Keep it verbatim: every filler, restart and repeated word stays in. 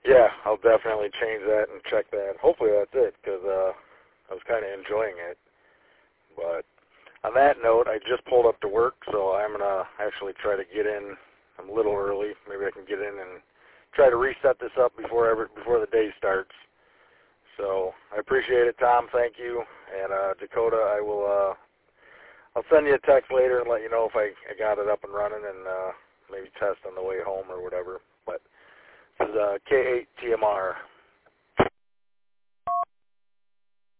Yeah, I'll definitely change that and check that. Hopefully that's it, because uh, I was kind of enjoying it. But on that note, I just pulled up to work, so I'm going to actually try to get in. I'm a little early. Maybe I can get in and try to reset this up before ever, before the day starts. So I appreciate it, Tom. Thank you. And uh, Dakota, I will. Uh, I'll send you a text later and let you know if I, I got it up and running, and uh, maybe test on the way home or whatever. But this is uh, K eight T M R.